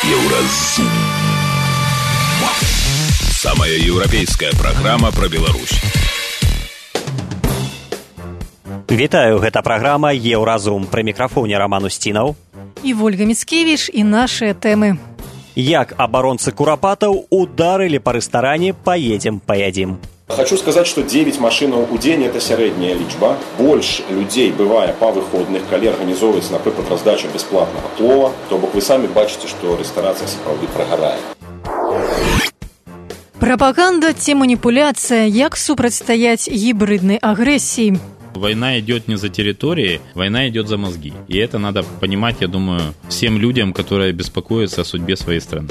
Еўразум. Самая еўрапейская праграма пра Беларусь. Вітаю, гэта праграма «Еўразум». Пры мікрафоне Роман Устінаў і Вольга Міцкевіч, і нашыя тэмы. Як абаронцы курапатаў ударылі па рэстаране «Поедем, поедим». Хочу сказать, что 9 машинаў у день – это сярэдняя лічба. Больш людзей бывае па выходных, калі арганізоўваецца, напрыклад, раздача бясплатнага плова. То бок вы самі бачыце, што рэстарацыя сапраўды прагарае. Пропаганда ці маніпуляцыя, як супрацьстаяць гібриднай агрэсіі? Война идет не за территории, война идет за мозги. И это надо понимать, я думаю, всем людям, которые беспокоятся о судьбе своей страны.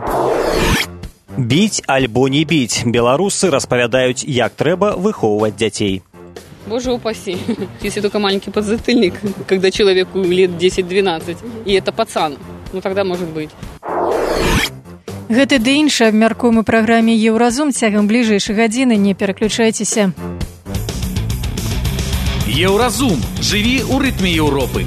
Біць альбо не біць. Беларусы распавядаюць, як трэба выхоўваць дзяцей. Боже упаси, если только маленький подзатыльник, когда человеку лет 10-12, и это пацан, ну тогда может быть. Гэты ды іншы абмяркуем у праграме «Еўразум» цягам бліжэйшай гадзіны, не пераключайцеся. Еўразум. Жыві ў рытме Еўропы.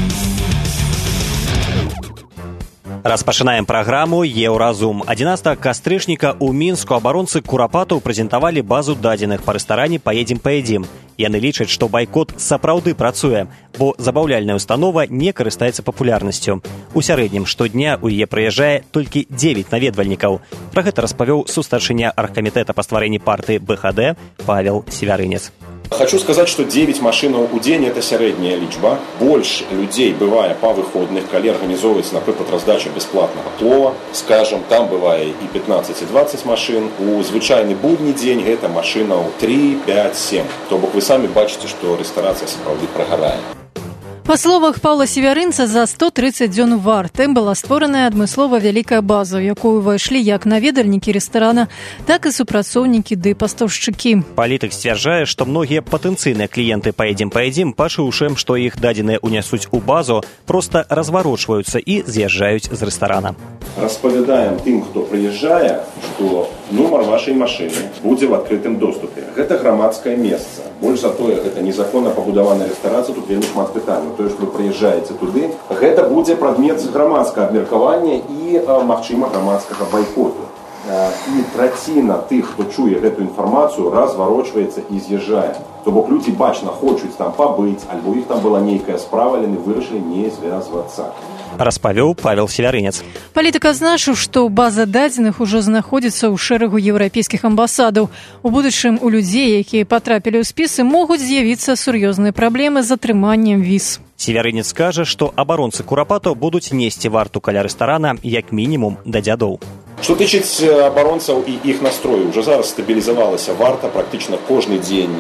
Распачынаем праграму «Еўразум». 11 кастрычніка ў Мінску абаронцы курапатаў прэзентавалі базу дадзеных па рэстаране «Поедем, поедим». Яны лічаць, што байкот сапраўды працуе, бо забаўляльная установа не карыстаецца папулярнасцю. У сярэднім штодня ў яе прыязджае толькі 9 наведвальнікаў. Пра гэта распавёў сустарчыня аргкамітэта па стварэнні партыі БХД Павел Севярынец. Хочу сказать, что 9 машинаў у день – это сярэдняя лічба. Больш людзей бывае па выходных, калі арганізоўваецца, напрыклад, раздача бясплатнага плова. Скажем, там бывае і 15, і 20 машин. У звычайны будні дзень гэта машинаў 3, 5, 7. То бок вы самі бачыце, што рэстарацыя сапраўды прагарае. Па словах Паўла Севярынца, за 130 дзён варты была створаная адмыслова вялікая база, у якую ўвайшлі як наведальнікі рэстарана, так і супрацоўнікі ды пастаўшчыкі. Палітык сцвярджае, што многія патэнцыйныя кліенты «Поедем, поедим», пачуўшы, што іх дадзеныя ўнясуць у базу, проста разварочваюцца і з'язджаюць з рэстарана. Распавядаем тым, хто прыязджае, што нумар вашай машыны будзе в адкрытым доступе. Гэта грамадскае месца. Больш за тое, гэта незаконна пабудаваная рэстарацыя, тут вельмі шмат пытанняў. Тое, што вы прыязджаеце туды, гэта будзе прадмет грамадскага абмеркавання і, магчыма, грамадскага байкоту. І траціна тых, хто чуе гэту інфармацыю, разварочваецца і з'язджае. То бок людзі бачна хочуць там пабыць, альбо іх там была нейкая справа, але яны вырашылі не звязвацца. Распавёў Павел Севярынец. Палітык адзначыў, што база дадзеных ужо знаходзіцца ў шэрагу еўрапейскіх амбасадаў. У будучым у людзей, якія патрапілі ў спісы, могуць з'явіцца сур'ёзныя праблемы з атрыманнем віз. Севярынец кажа, што абаронцы курапатаў будуць несці варту каля рэстарана як мінімум да дзядоў. Што тычыць абаронцаў і іх настрою, уже зараз стабілізавалася варта, практычна кожны дзень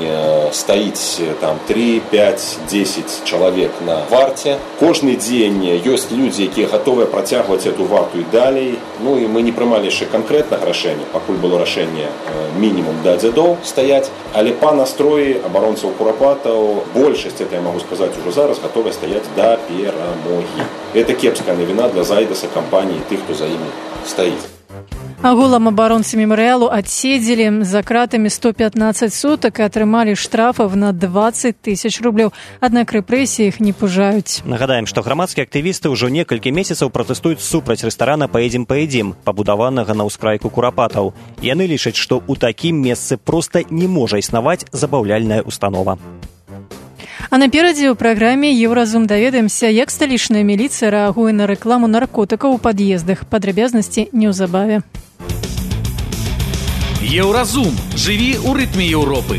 стаіць там 3, 5, 10 чалавек на варце. Кожны дзень ёсць людзі, якія гатовыя працягваць эту варту і далей. Ну і мы не прымалі яшчэ канкрэтнага рашэння, пакуль было рашэнне мінімум да дзядоў стаяць, але па настроі абаронцаў курапатаў большасць, это я магу сказаць ужо зараз, гатовая стаяць да перамогі. Это кепская навіна для зайдаса кампаніі і тых, хто за імі стаіць. Агулам абаронцы мемарыялу адседзелі за кратамі 115 сутак і атрымалі штрафаў на 20 000 рублёў. Аднак рэпрэсіі іх не пужаюць. Нагадаем, што грамадскія актывісты ўжо некалькі месяцаў пратэстуюць супраць рэстарана «Поедем, поедим», пабудаванага на ўскрайку курапатаў. Яны лічаць, што ў такім месцы проста не можа існаваць забаўляльная установа. А наперадзе ў праграме «Еўразум» даведаемся, як сталічная міліцыя рэагуе на рэкламу наркотыкаў у пад'ездах. Падрабязнасці неўзабаве. Еўразум. Жыві ў рытме Еўропы.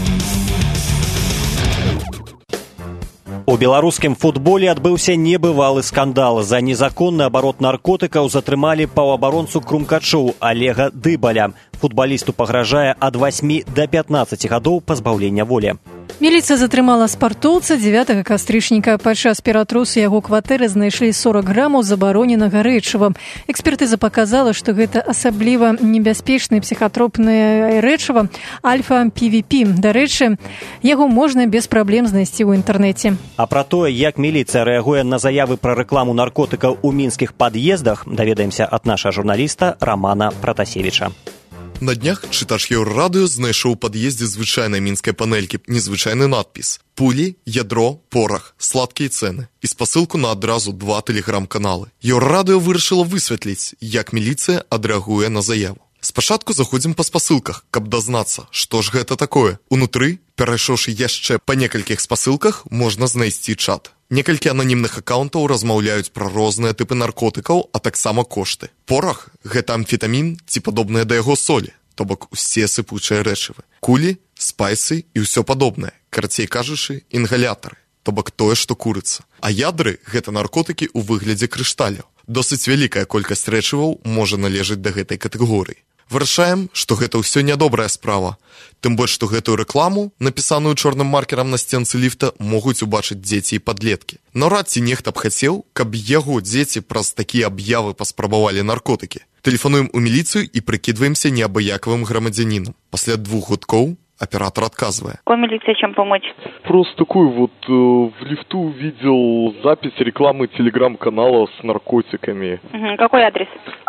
У беларускім футболе адбыўся небывалы скандал. За незаконны абарот наркотыкаў затрымалі паўабаронцу крумкачоў Олега Дыбаля. Футбалісту пагражае ад 8 да 15 гадоў пазбаўлення волі. Міліцыя затрымала спартоўца 9 кастрычніка. Падчас ператрусу яго кватэры знайшлі 40 грамаў забароненага рэчыва. Экспертыза паказала, што гэта асабліва небяспечнае псіхатропнае рэчыва альфа-PVP. Дарэчы, яго можна без праблем знайсці ў інтэрнэце. А пра тое, як міліцыя рэагуе на заявы пра рэкламу наркотыкаў у мінскіх пад'ездах, даведаемся ад нашага журналіста Романа Пратасевіча. На днях чытач Еўрарадыё знайшоў у пад'ездзе звычайнай мінскай панелькі незвычайны надпіс «Пулі, ядро, порах, сладкія цэны» і спасылку на адразу 2 тэлеграм-каналы. Еўрарадыё вырашыла высветліць, як міліцыя адрэагуе на заяву. Спачатку заходзім па спасылках, каб дазнацца, што ж гэта такое. Унутры, перайшоўшы яшчэ па некалькіх спасылках, можна знайсці чат. Некалькі ананімных акаунтаў размаўляюць пра розныя тыпы наркотыкаў, а таксама кошты. Порах – гэта амфетамін ці падобныя да яго солі, то бок усе сыпучыя рэчывы. Кулі, спайсы і ўсё падобнае, карацей кажучы, інгалятары, то бок тое, што курыцца. А ядры – гэта наркотыкі ў выглядзе крышталяў. Досыць вялікая колькасць рэчываў можа належаць да гэтай катэгорыі. Вырашаем, што гэта ўсё нядобрая справа. Тым больш, што гэтую рэкламу, напісаную чорным маркерам на сценцы ліфта, могуць убачыць дзеці і падлеткі. Наўрад ці нехта б хацеў, каб яго дзеці праз такія аб'явы паспрабавалі наркотыкі. Тэлефануем у міліцыю і прыкідваемся неабыякавым грамадзянінам. Пасля 2 гудкоў оператор отказывая. Какой милиции чем помочь? Просто такой вот в лифту увидел запись рекламы телеграм-канала с наркотиками. Угу. Какой адрес?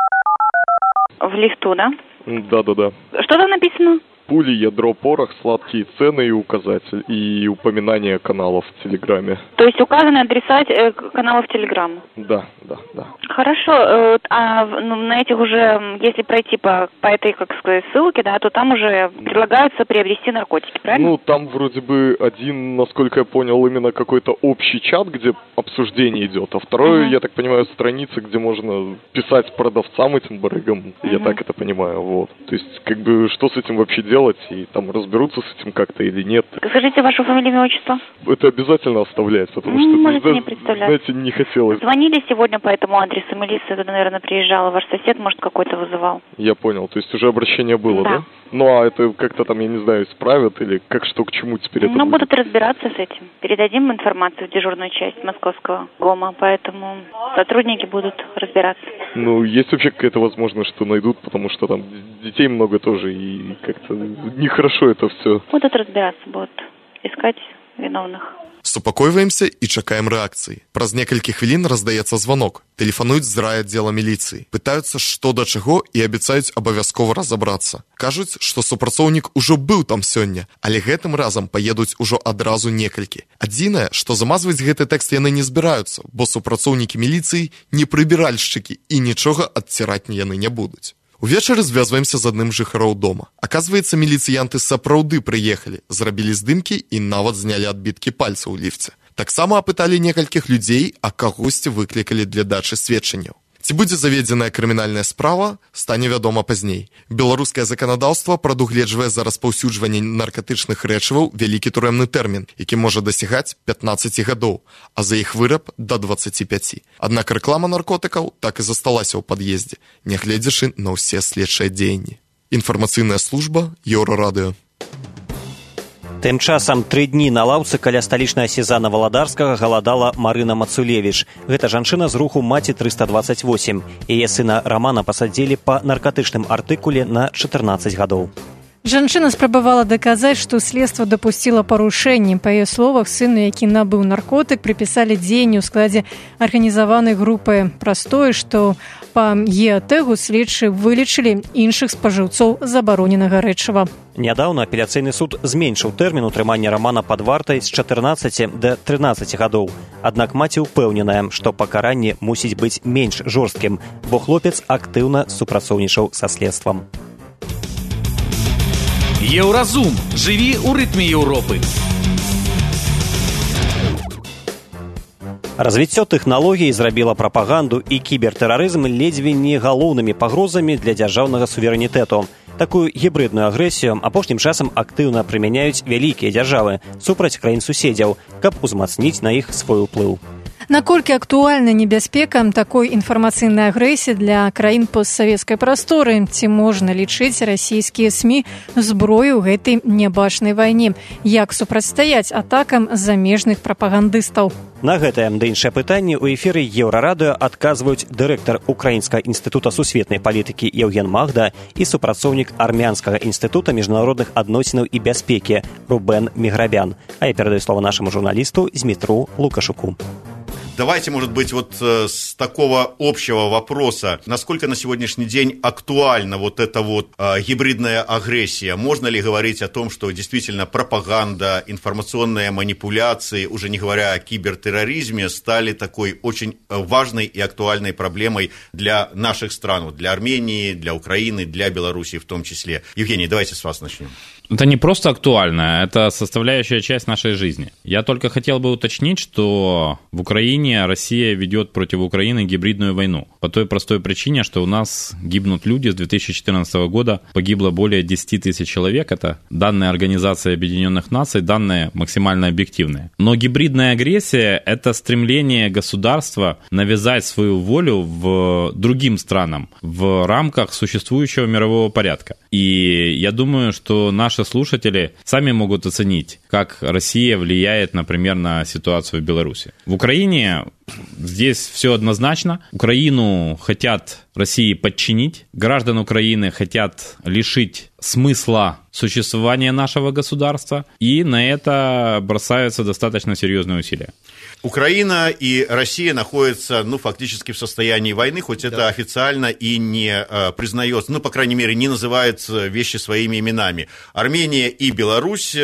В лифту, да? Да. Что там написано? Пули, ядро, порох, сладкие цены и указатель, и упоминание каналов в Телеграме. То есть указаны адреса каналов Телеграма? Да. Хорошо, на этих уже, если пройти по этой, как сказать, ссылке, да, то там уже предлагаются приобрести наркотики, правильно? Ну, там вроде бы один, насколько я понял, именно какой-то общий чат, где обсуждение идет, а второй, я так понимаю, страница, где можно писать продавцам этим барыгам, я так это понимаю, вот. То есть, как бы, что с этим вообще делать, и там разберутся с этим как-то или нет. Скажите вашу фамилию, имя, отчество. Это обязательно оставлять, потому что, можете не представлять. Знаете, не хотелось. Звонили сегодня по этому адресу, милиция туда, наверное, приезжала, ваш сосед, может, какой-то вызывал. Я понял, то есть уже обращение было, да? Ну, а это как-то там, я не знаю, исправят или как, что к чему теперь это будет? Будут разбираться с этим. Передадим информацию в дежурную часть московского ГОМа, поэтому сотрудники будут разбираться. Ну, есть вообще какая-то возможность, что найдут, потому что там детей много тоже, и как-то нехорошо это все. Будут разбираться, будут искать виновных. Супакойваемся і чакаем рэакцыі. Праз некалькі хвілін раздаецца званок. Тэлефануюць з райаддзела міліцыі. Пытаюцца, што да чаго, і абяцаюць абавязкова разабрацца. Кажуць, што супрацоўнік ужо быў там сёння, але гэтым разам паедуць ужо адразу некалькі. Адзінае, што замазваць гэты тэкст яны не збіраюцца, бо супрацоўнікі міліцыі не прыбіральшчыкі і нічога адціраць яны не будуць. Увечары звязваемся з адным з жыхароў дома. Аказваецца, міліцыянты сапраўды прыехалі, зрабілі здымкі і нават знялі адбіткі пальцаў у ліфце. Таксама апыталі некалькіх людзей, а кагосьці выклікалі для дачы сведчанняў. Ці будзе заведзеная крымінальная справа, стане вядома пазней. Беларускае заканадаўства прадугледжвае за распаўсюджванне наркатычных рэчываў вялікі турэмны тэрмін, які можа дасягаць 15 гадоў, а за іх выраб да 25. Аднак рэклама наркотыкаў так і засталася ў пад'ездзе, нягледзячы на ўсе следчыя дзеянні. Інфармацыйная служба Еўрарадыё. Тым часам 3 дні на лаўцы каля сталічнага сезана Валадарскага галадала Марына Мацулевіч. Гэта жанчына з руху «Маці 328». Яе сына Рамана пасадзілі па наркатычным артыкуле на 14 гадоў. Жанчына спрабавала даказаць, што следства дапусціла парушэнне. Па яе словах, сыну, які набыў наркотык, прыпісалі дзеянні ў складзе арганізаванай групы. Праз тое, што па ЕАТЭГу следчы вылічылі іншых спажыўцоў забароненага рэчыва. Нядаўна апеляцыйны суд зменшыў тэрмін утрымання Рамана пад вартай з 14 да 13 гадоў. Аднак маці ўпэўненая, што пакаранне мусіць быць менш жорсткім, бо хлопец актыўна супрацоўнічаў са следствам. Еўразум. Жыві ў рытме Еўропы. Развіццё тэхналогій зрабіла прапаганду і кібертэрарызм ледзьве не галоўнымі пагрозамі для дзяржаўнага суверэнітэту. Такую гібрыдную агрэсію апошнім часам актыўна прымяняюць вялікія дзяржавы супраць краін-суседзяў, каб узмацніць на іх свой уплыў. Наколькі актуальна небяспека такой інфармацыйнай агрэсіі для краін постсавецкай прасторы? Ці можна лічыць расійскія СМІ зброю ў гэтай нябачнай вайне? Як супрацьстаяць атакам замежных прапагандыстаў? На гэтае ды іншае пытанне ў эфіры Еўрарадыё адказваюць дырэктар Украінскага інстытута сусветнай палітыкі Еўген Магда і супрацоўнік Армянскага інстытута міжнародных адносінаў і бяспекі Рубен Міграбян. А я перадаю слова нашаму журналісту Змітру Лукашуку. Давайте, может быть, вот с такого общего вопроса, насколько на сегодняшний день актуальна вот эта вот гибридная агрессия? Можно ли говорить о том, что действительно пропаганда, информационные манипуляции, уже не говоря о кибертерроризме, стали такой очень важной и актуальной проблемой для наших стран, для Армении, для Украины, для Белоруссии в том числе? Евгений, давайте с вас начнем. Это не просто актуально, это составляющая часть нашей жизни. Я только хотел бы уточнить, что в Украине Россия ведет против Украины гибридную войну. По той простой причине, что у нас гибнут люди. С 2014 года погибло более 10 тысяч человек. Это данные Организации Объединенных Наций, данные максимально объективные. Но гибридная агрессия – это стремление государства навязать свою волю в другим странам в рамках существующего мирового порядка. И я думаю, что наши слушатели сами могут оценить, как Россия влияет, например, на ситуацию в Беларуси. В Украине здесь все однозначно. Украину хотят России подчинить. Граждан Украины хотят лишить смысла существования нашего государства. И на это бросаются достаточно серьезные усилия. Украина и Россия находятся, фактически в состоянии войны, хоть это официально и не признается, по крайней мере, не называют вещи своими именами. Армения и Беларусь,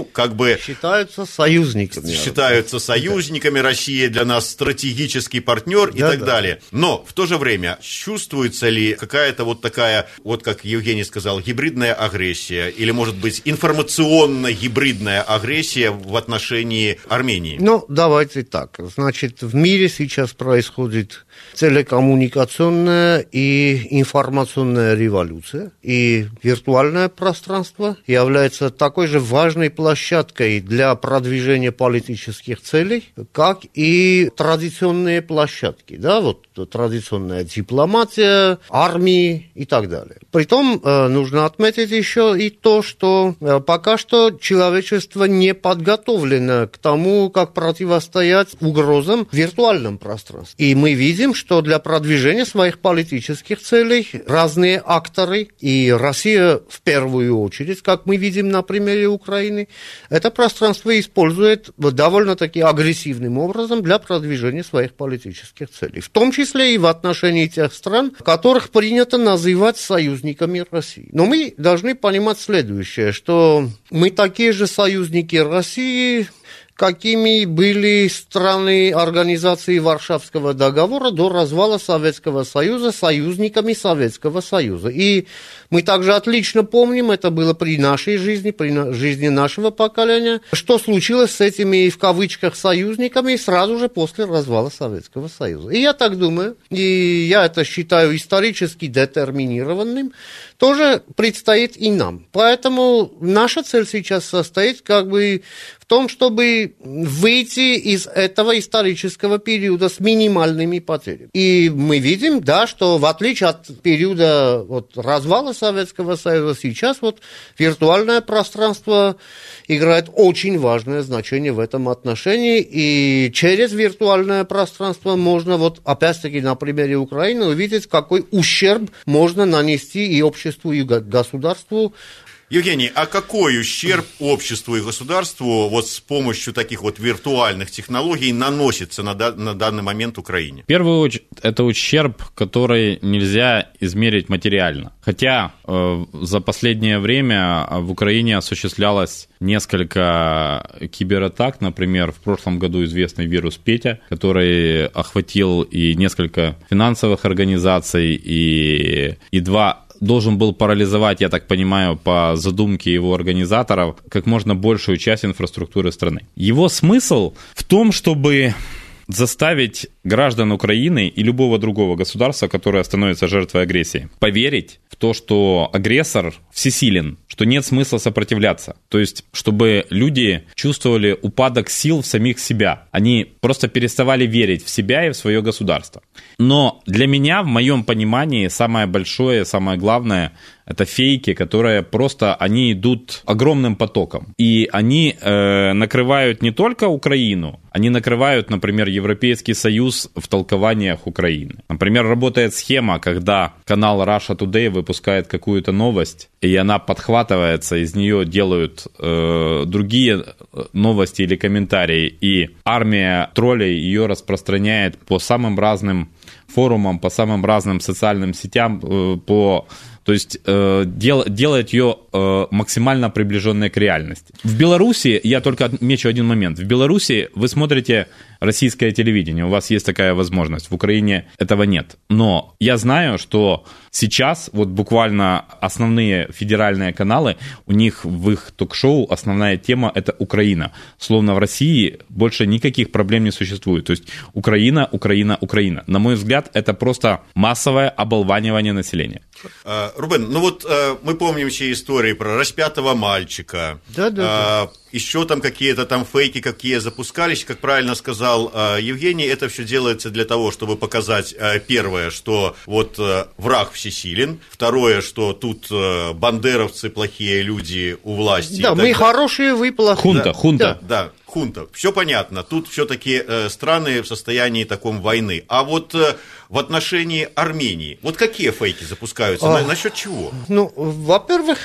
считаются союзниками. Считаются союзниками, Россия для нас стратегический партнер и так далее. Но в то же время чувствуется ли какая-то вот такая, вот как Евгений сказал, гибридная агрессия, или, может быть, информационно-гибридная агрессия в отношении Армении? Давайте так. Значит, в мире сейчас происходит телекоммуникационная и информационная революция, и виртуальное пространство является такой же важной площадкой для продвижения политических целей, как и традиционные площадки, традиционная дипломатия, армии и так далее. Притом нужно отметить еще и то, что пока что человечество не подготовлено к тому, как противостоять угрозам в виртуальном пространстве. И мы видим, что для продвижения своих политических целей разные акторы, и Россия в первую очередь, как мы видим на примере Украины, это пространство использует довольно-таки агрессивным образом для продвижения своих политических целей. В том числе и в отношении тех стран, которых принято называть союзниками России. Но мы должны понимать следующее, что мы такие же союзники России, какими были страны Организации Варшавского договора до развала Советского Союза союзниками Советского Союза. И мы также отлично помним, это было при нашей жизни, при жизни нашего поколения, что случилось с этими, в кавычках, союзниками сразу же после развала Советского Союза. И я так думаю, и я это считаю исторически детерминированным, тоже предстоит и нам. Поэтому наша цель сейчас состоит в том, чтобы выйти из этого исторического периода с минимальными потерями. И мы видим, что в отличие от периода развала Советского Союза, сейчас виртуальное пространство играет очень важное значение в этом отношении. И через виртуальное пространство можно, опять-таки на примере Украины, увидеть, какой ущерб можно нанести и обществу, и государству. Евгений, а какой ущерб обществу и государству с помощью таких виртуальных технологий наносится на данный момент Украине? В первую очередь, это ущерб, который нельзя измерить материально. Хотя за последнее время в Украине осуществлялось несколько кибератак. Например, в прошлом году известный вирус Петя, который охватил и несколько финансовых организаций, и должен был парализовать, я так понимаю, по задумке его организаторов, как можно большую часть инфраструктуры страны. Его смысл в том, чтобы заставить граждан Украины и любого другого государства, которое становится жертвой агрессии, поверить в то, что агрессор всесилен, что нет смысла сопротивляться. То есть, чтобы люди чувствовали упадок сил в самих себя. Они просто переставали верить в себя и в свое государство. Но для меня, в моем понимании, самое большое, самое главное Это фейки, которые просто, они идут огромным потоком. И они накрывают не только Украину, они накрывают, например, Европейский Союз в толкованиях Украины. Например, работает схема, когда канал Russia Today выпускает какую-то новость, и она подхватывается, из нее делают другие новости или комментарии, и армия троллей ее распространяет по самым разным форумам, по самым разным социальным сетям, то есть делает ее максимально приближенной к реальности. В Беларуси, я только отмечу один момент, в Беларуси вы смотрите российское телевидение, у вас есть такая возможность, в Украине этого нет. Но я знаю, что сейчас вот буквально основные федеральные каналы, у них в их ток-шоу основная тема – это Украина. Словно в России больше никаких проблем не существует. То есть Украина, Украина, Украина. На мой взгляд, это просто массовое оболванивание населения. Рубен, ну вот мы помним все истории про распятого мальчика. Да. Еще там какие-то там фейки, какие запускались, как правильно сказал Евгений, это все делается для того, чтобы показать, первое, что вот враг всесилен, второе, что тут бандеровцы плохие люди у власти. Да, мы хорошие, вы плохие. Хунта. Да, хунта. Все понятно. Тут все-таки страны в состоянии таком войны. А вот в отношении Армении, вот какие фейки запускаются? Насчет чего? Ну, во-первых,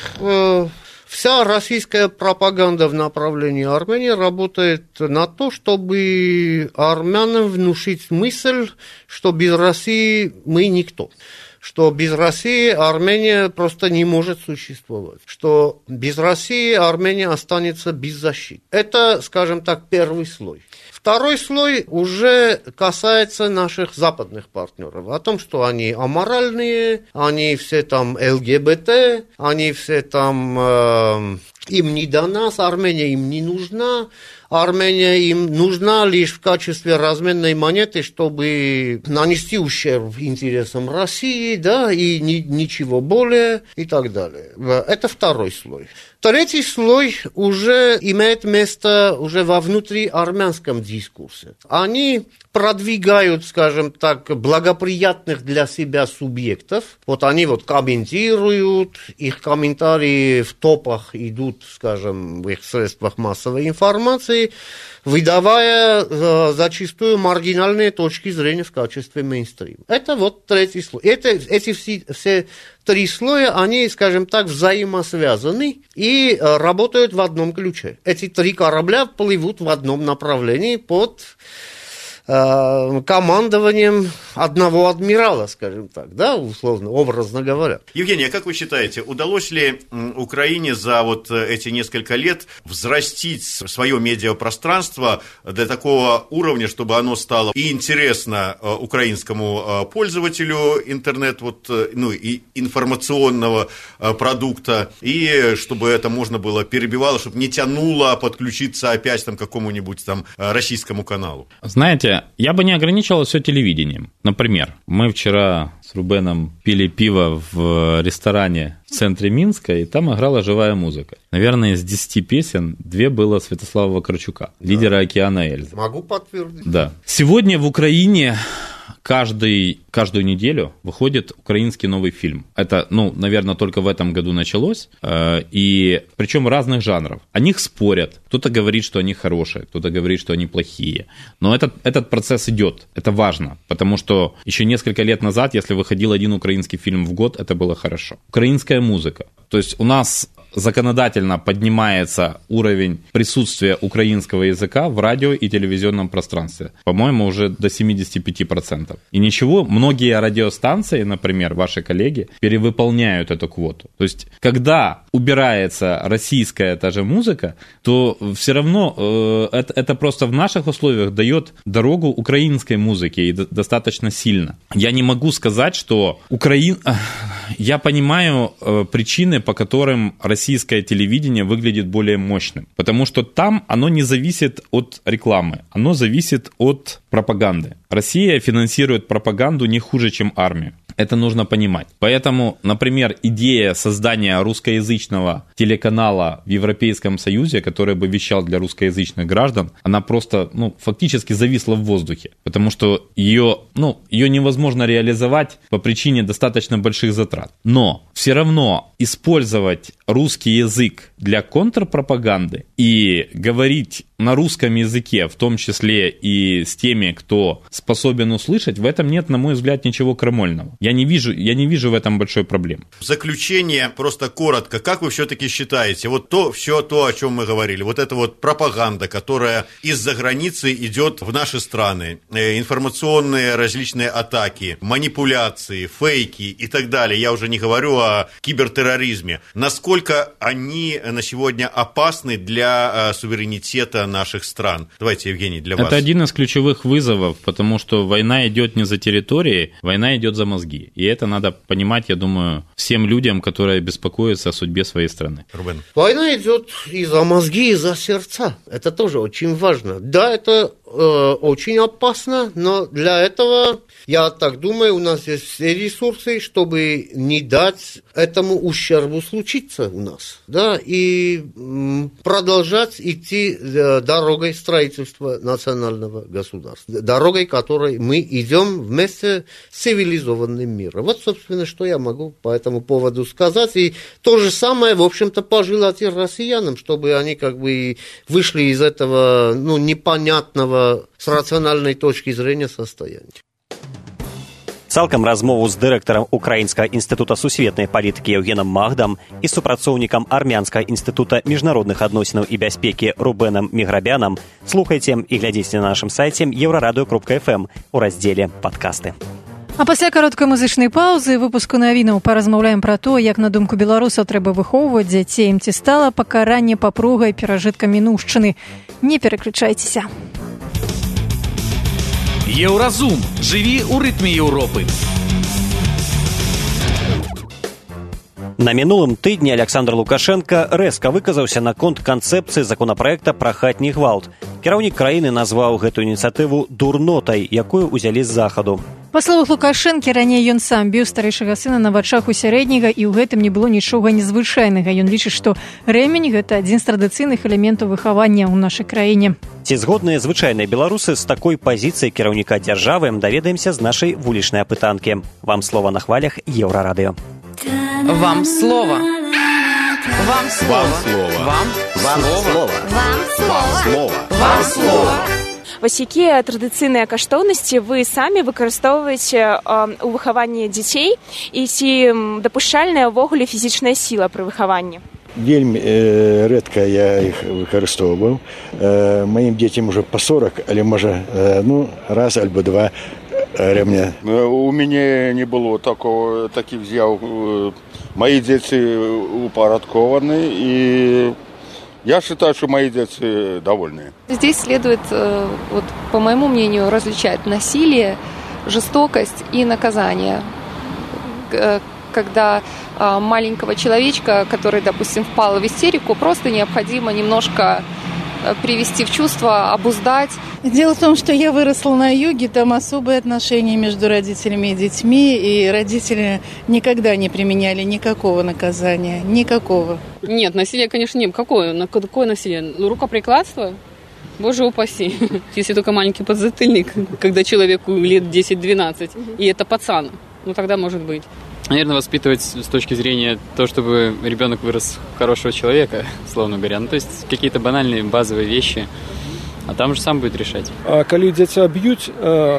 вся российская пропаганда в направлении Армении работает на то, чтобы армянам внушить мысль, что без России мы никто. Что без России Армения просто не может существовать. Что без России Армения останется без защиты. Это, скажем так, первый слой. Второй слой уже касается наших западных партнеров. О том, что они аморальные, они все там ЛГБТ, они все там им не до нас, Армения им не нужна. Армения им нужна лишь в качестве разменной монеты, чтобы нанести ущерб интересам России, да, и ничего более, и так далее. Это второй слой. Третий слой уже имеет место уже во внутриармянском дискурсе. Они продвигают, скажем так, благоприятных для себя субъектов. Вот они вот комментируют, их комментарии в топах идут, скажем, в их средствах массовой информации, выдавая зачастую маргинальные точки зрения в качестве мейнстрима. Это вот третий слой. Эти все три слоя, они, скажем так, взаимосвязаны и работают в одном ключе. Эти три корабля плывут в одном направлении под командованием одного адмирала, скажем так, да, условно, образно говоря. Евгений, а как вы считаете, удалось ли Украине за вот эти несколько лет взрастить свое медиапространство до такого уровня, чтобы оно стало и интересно украинскому пользователю интернет, вот, ну, и информационного продукта, и чтобы это можно было перебивало, чтобы не тянуло подключиться опять там, к какому-нибудь там российскому каналу? Знаете, я бы не ограничивал все телевидением. Например, мы вчера с Рубеном пили пиво в ресторане в центре Минска, и там играла живая музыка. Наверное, из 10 песен 2 было Святослава Вакарчука, лидера «Океана Эльзы». Могу подтвердить. Да. Сегодня в Украине каждую неделю выходит украинский новый фильм. Это, наверное, только в этом году началось. И причем разных жанров. О них спорят. Кто-то говорит, что они хорошие, кто-то говорит, что они плохие. Но этот процесс идет. Это важно. Потому что еще несколько лет назад, если выходил один украинский фильм в год, это было хорошо. Украинская музыка. То есть у нас законодательно поднимается уровень присутствия украинского языка в радио и телевизионном пространстве. По-моему, уже до 75%. И ничего, многие радиостанции, например, ваши коллеги, перевыполняют эту квоту. То есть, когда убирается российская та же музыка, то все равно это просто в наших условиях дает дорогу украинской музыке и достаточно сильно. Я не могу сказать, что Я понимаю причины, по которым российское телевидение выглядит более мощным. Потому что там оно не зависит от рекламы, оно зависит от пропаганды. Россия финансирует пропаганду не хуже, чем армию. Это нужно понимать. Поэтому, например, идея создания русскоязычного телеканала в Европейском Союзе, который бы вещал для русскоязычных граждан, она просто, фактически зависла в воздухе. Потому что ее невозможно реализовать по причине достаточно больших затрат. Но все равно использовать русский язык для контрпропаганды и говорить на русском языке, в том числе и с теми, кто способен услышать, в этом нет, на мой взгляд, ничего крамольного. Я не вижу в этом большой проблемы. В заключение, просто коротко, как вы все-таки считаете, все то, о чем мы говорили, вот эта вот пропаганда, которая из-за границы идет в наши страны, информационные различные атаки, манипуляции, фейки и так далее, я уже не говорю о кибертерроризме, насколько они на сегодня опасны для суверенитета наших стран? Давайте, Евгений, для вас. Это один из ключевых вызовов, потому что война идет не за территории, война идет за мозги. И это надо понимать, я думаю, всем людям, которые беспокоятся о судьбе своей страны. Рубен. Война идет и за мозги, и за сердца. Это тоже очень важно. Да, это очень опасно, но для этого, я так думаю, у нас есть все ресурсы, чтобы не дать этому ущербу случиться у нас, да, и продолжать идти дорогой строительства национального государства, дорогой, которой мы идем вместе с цивилизованным миром. Вот, собственно, что я могу по этому поводу сказать, и то же самое, в общем-то, пожелать и россиянам, чтобы они как бы вышли из этого, непонятного с рациональной точки зрения состояния. Цалкам размову з дырэктарам Украінскага інстытута сусветнай палітыкі Еўгенам Магдам і супрацоўнікам Армянскага інстытута міжнародных адносінаў і бяспекі Рубенам Міграбянам слухайце і глядзіце на нашым сайце euradio.fm у раздзеле «Падкасты». А пасля кароткай музычнай паўзы выпуску навінаў паразмаўляем пра то, як на думку беларусаў трэба выхоўваць дзяцей, ці стала пакаранне папругай перажытка мінуўшчыны. Не пераключайцеся. Еўразум. Жыві ў рытме Еўропы. На мінулым тыдні Александр Лукашенко рэзка выказаўся наконт канцэпцыі законапраекта пра хатні гвалт. Кіраўнік краіны назваў гэтую ініцыятыву дурнотай, якую ўзялі з захаду. Па словах Лукашэнкі, раней ён сам біў старэйшага сына на вачах у сярэдняга, і ў гэтым не было нічога незвычайнага. Ён лічыць, што рэмень – гэта адзін з традыцыйных элементаў выхавання ў нашай краіне. Ці згодныя звычайныя беларусы з такой пазіцыяй кіраўніка дзяржавы, даведаемся з нашай вулічнай апытанкі. Вам слова на хвалях Еўрарадыё. Вам слово. Вам слово. Вам слово. Вам слово. Вам слово. Вось якія традыцыйныя каштоўнасці вы самі выкарыстоўваеце ў выхаванні дзяцей і ці дапушчальная ўвогуле фізічная сіла пры выхаванні? Вельмі рэдка я іх выкарыстоўваў. Маім дзецям ужо па 40, але можа раз альбо два ремня. У мяне не было таких з'яў. Мои дети упорядкованы, и я считаю, что мои дети довольны. Здесь следует, по моему мнению, различать насилие, жестокость и наказание. Когда маленького человечка, который, допустим, впал в истерику, просто необходимо немножко привести в чувство, обуздать. Дело в том, что я выросла на юге, там особые отношения между родителями и детьми, и родители никогда не применяли никакого наказания, никакого. Нет, насилия, конечно, нет. Какое насилие? Рукоприкладство? Боже упаси. Если только маленький подзатыльник, когда человеку лет 10-12, и это пацан, тогда может быть. Наверное, воспитывать с точки зрения того, чтобы ребенок вырос хорошего человека, словно говоря. То есть какие-то банальные базовые вещи, а там же сам будет решать. А коли дзіця б'ють,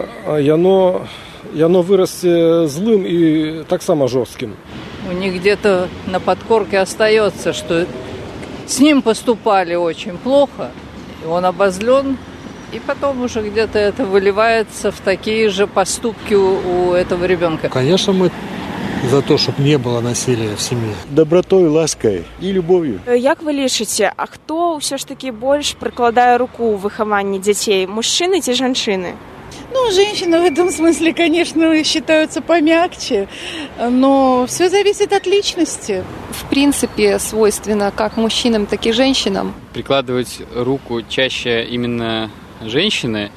яно вырасце злым и так само жестким. У них где-то на подкорке остается, что с ним поступали очень плохо, и он обозлен, и потом уже где-то это выливается в такие же поступки у этого ребенка. Конечно, мы за то, чтобы не было насилия в семье. Добротой, лаской и любовью. Як ви лічыце, а хто ўсё ж таки больш прыкладае руку ў выхаванні дзяцей, мужчыны ці жанчыны? Женщины в этом смысле, конечно, считаются помягче, но все зависит от личности. В принципе, свойственно как мужчинам, так и женщинам. Прикладывать руку чаще именно женщины в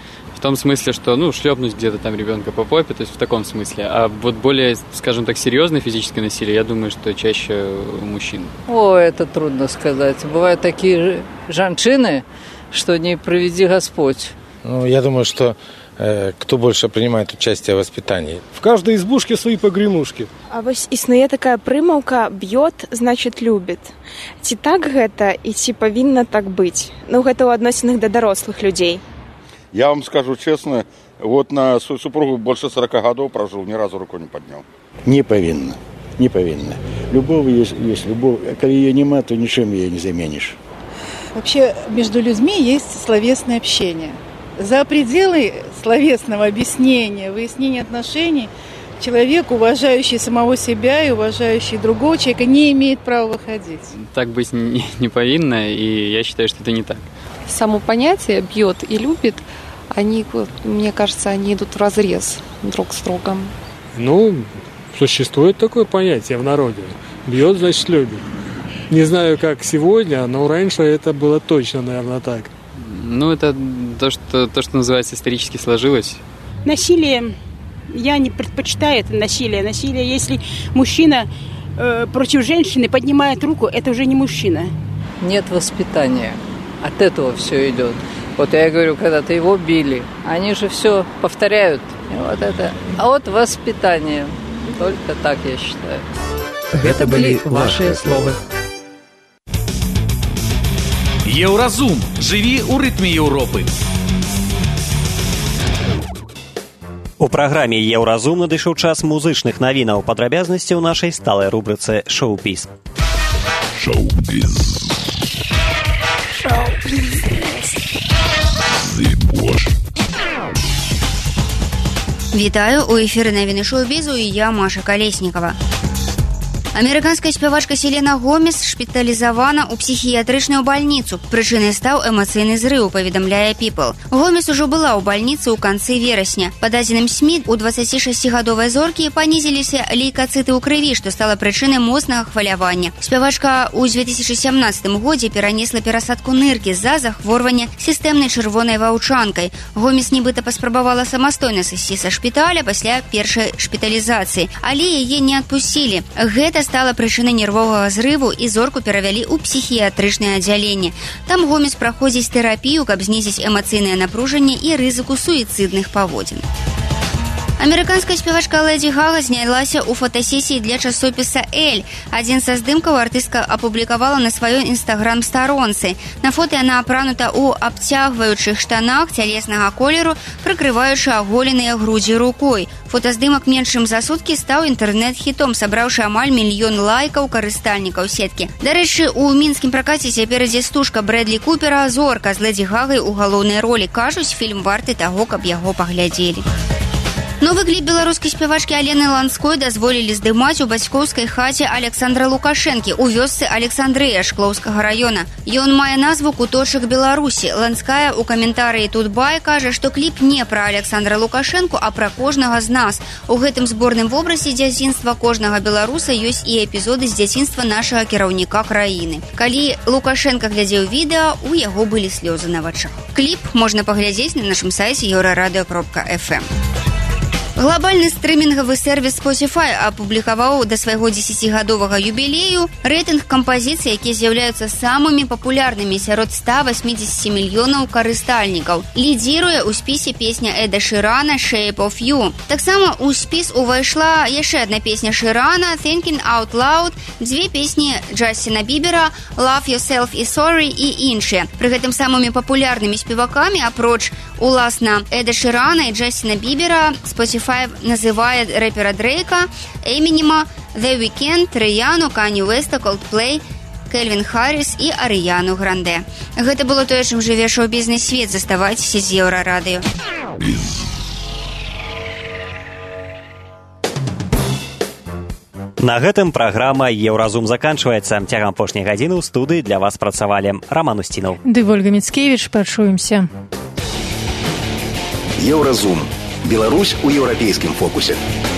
том смысле, что, шлепнуть где-то там ребенка по попе, то есть в таком смысле. А вот более, скажем так, серьезное физическое насилие, я думаю, что чаще у мужчин. Это трудно сказать. Бывают такие женщины, что не приведи Господь. Я думаю, что кто больше принимает участие в воспитании. В каждой избушке свои погремушки. А вось існуе такая прымаўка «б'ёт, значит, любит». Ці так гэта і ці павінна так быць? Гэта ў адносінах да дарослых людзей. Я вам скажу честно, вот на свою супругу больше 40 годов прожил, ни разу руку не поднял. Не повинна. Любовь есть любовь. Когда ее нема, то ничем ее не заменишь. Вообще между людьми есть словесное общение. За пределы словесного объяснения, выяснения отношений, человек, уважающий самого себя и уважающий другого человека, не имеет права выходить. Так быть не повинно, и я считаю, что это не так. Само понятие «бьет» и «любит», они, мне кажется, они идут вразрез друг с другом. Существует такое понятие в народе. Бьет, значит, любит. Не знаю, как сегодня, но раньше это было точно, наверное, так. Это то, что называется, исторически сложилось. Насилие, я не предпочитаю это насилие. Насилие, если мужчина против женщины поднимает руку, это уже не мужчина. Нет воспитания. От этого все идет. Я говорю, когда-то его били, они же все повторяют. А воспитание. Только так, я считаю. Это были ваши словы. Еўразум. Жыві ў рытме Еўропы. У праграме «Еўразум» надышоў час музычных навінаў. Падрабязнасці ў нашай сталай рубрыцы «Шоу-біз». Вітаю, у эфіры навіны шоу-бізу і я, Маша Калеснікава. Амерыканская спявачка Селена Гомес шпіталізавана ў псіхіятрычную бальніцу. Прычынай стаў эмацыйны зрыў, паведамляе People. Гомес ужо была ў бальніцы ў канцы верасня. Па дадзеным СМІ, у 26-гадовай зоркі панізіліся лейкацыты ў крыві, што стала прычынай моцнага хвалявання. Спявачка ў 2017 годзе перанесла перасадку ныркі з-за захворвання сістэмнай чырвонай ваўчанкай. Гомес нібыта паспрабавала самастойна сысці са шпіталя пасля першай шпіталізацыі, але яе не адпусцілі. Гэта стала прычынай нервовага зрыву і зорку перавялі ў псіхіятрычнае аддзяленне. Там Гомес праходзіць тэрапію, каб знізіць эмацыйнае напружанне і рызыку суіцыдных паводзін. Амерыканская спявачка Лэдзі Гага знялася ў фотасесіі для часопіса «Эль». Адзін са здымкаў артыстка апублікавала на сваёй інстаграм-старонцы. На фота яна апранута ў абцягваючых штанах цялеснага колеру, прыкрываючы аголеныя грудзі рукой. Фотаздымак менш чым за суткі стаў інтэрнэт-хітом, сабраўшы амаль 1 мільён лайкаў карыстальнікаў сеткі. Дарэчы, у мінскім пракаце цяпер ідзе стужка Брэдлі Купера «Зорка» з Лэдзі Гагай у галоўнай ролі. Кажуць, фільм варты таго, каб яго паглядзелі. Новы кліп беларускай спявачкі Алены Ланской дазволілі здымаць у бацькоўскай хаце Александра Лукашэнкі ў вёсцы Александрыя Шклоўскага раёна. Ён мае назву «Куточак Беларусі». Ланская ў каментарыі «Тутбай» кажа, што кліп не пра Александра Лукашэнку, а пра кожнага з нас. У гэтым зборным вобразе дзяцінства кожнага беларуса ёсць і эпізоды з дзяцінства нашага кіраўніка краіны. Калі Лукашенко глядзеў відэа, у яго былі слёзы на вачах. Кліп можна паглядзець на нашым сайце euradio.fm. Глобальны стрымінгавы сервіс Spotify апублікаваў да свайго 10-гадовага юбілею рэйтынг кампазіцый, якія з'яўляюцца самымі папулярнымі сярод 180 мільёнаў карыстальнікаў. Лідзіруе ў спісе песня Эда Шырана «Shape of You». Таксама ў спіс увайшла яшчэ адна песня Шырана «Thinking Out Loud», дзве песні Джастина Бібера «Love Yourself» і «Sorry» і іншыя. Пры гэтым самымі папулярнымі спевакамі, апроч уласна Эда Шырана і Джастина Бібера, Spotify называет рэпера Дрейка, Эминема, The Weeknd, Рыяну, Кані Уэста, Coldplay, Кельвин Харрис і Арыяну Гранде. Гэта было тое, чым жыве шоу-бізнес свет. Заставайцеся з Еўрарадыё. На гэтым праграма «Еўразум» заканчваецца. Цягам апошняй гадзіны ў студыі для вас працавалі Раман Устінаў ды Вольга Міцкевіч. Пачуемся. Еўразум. Беларусь у еўрапейскім фокусе.